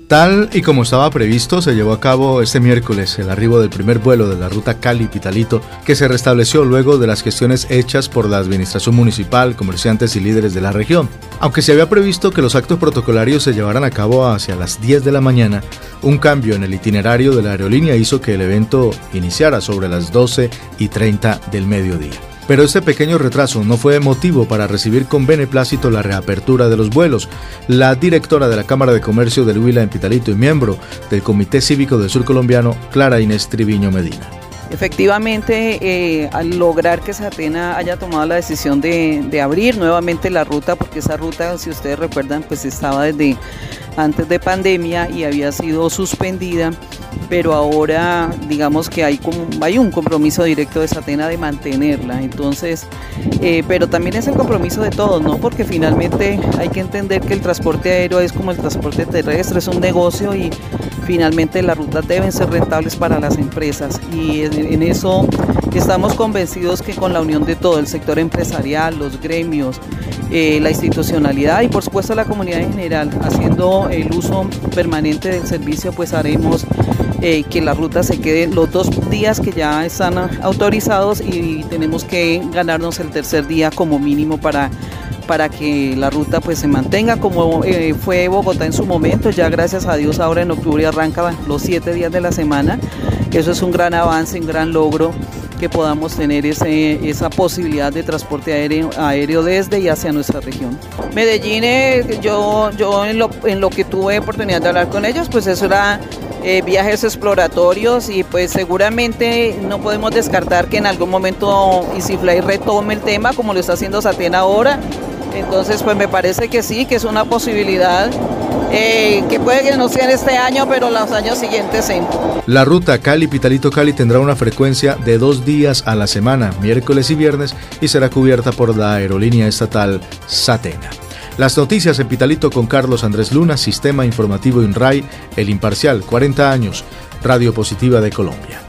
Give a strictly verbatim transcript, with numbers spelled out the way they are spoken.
Tal y como estaba previsto, se llevó a cabo este miércoles el arribo del primer vuelo de la ruta Cali-Pitalito, que se restableció luego de las gestiones hechas por la administración municipal, comerciantes y líderes de la región. Aunque se había previsto que los actos protocolarios se llevaran a cabo hacia las diez de la mañana, un cambio en el itinerario de la aerolínea hizo que el evento iniciara sobre las doce y treinta del mediodía. Pero este pequeño retraso no fue motivo para recibir con beneplácito la reapertura de los vuelos. La directora de la Cámara de Comercio del Huila en Pitalito y miembro del Comité Cívico del Sur Colombiano, Clara Inés Triviño Medina. Efectivamente, eh, al lograr que Satena haya tomado la decisión de, de abrir nuevamente la ruta, porque esa ruta, si ustedes recuerdan, pues estaba desde antes de pandemia y había sido suspendida, pero ahora digamos que hay, como, hay un compromiso directo de Satena de mantenerla, entonces, eh, pero también es el compromiso de todos, ¿no? Porque finalmente hay que entender que el transporte aéreo es como el transporte terrestre, es un negocio y finalmente las rutas deben ser rentables para las empresas y en eso estamos convencidos que con la unión de todo el sector empresarial, los gremios, eh, la institucionalidad y por supuesto la comunidad en general, haciendo el uso permanente del servicio, pues haremos eh, que la ruta se quede los dos días que ya están autorizados y tenemos que ganarnos el tercer día como mínimo para para que la ruta pues se mantenga como eh, fue Bogotá en su momento. Ya gracias a Dios ahora en octubre arranca los siete días de la semana. Eso es un gran avance, un gran logro que podamos tener ese, esa posibilidad de transporte aéreo, aéreo desde y hacia nuestra región. Medellín, eh, yo, yo en, lo, en lo que tuve oportunidad de hablar con ellos, pues eso era eh, viajes exploratorios y pues seguramente no podemos descartar que en algún momento EasyFly retome el tema como lo está haciendo Satena ahora. Entonces pues me parece que sí, que es una posibilidad eh, que puede que no sea en este año, pero los años siguientes sí. La ruta Cali-Pitalito-Cali tendrá una frecuencia de dos días a la semana, miércoles y viernes, y será cubierta por la aerolínea estatal Satena. Las noticias en Pitalito con Carlos Andrés Luna, Sistema Informativo INRAI, El Imparcial, cuarenta años, Radio Positiva de Colombia.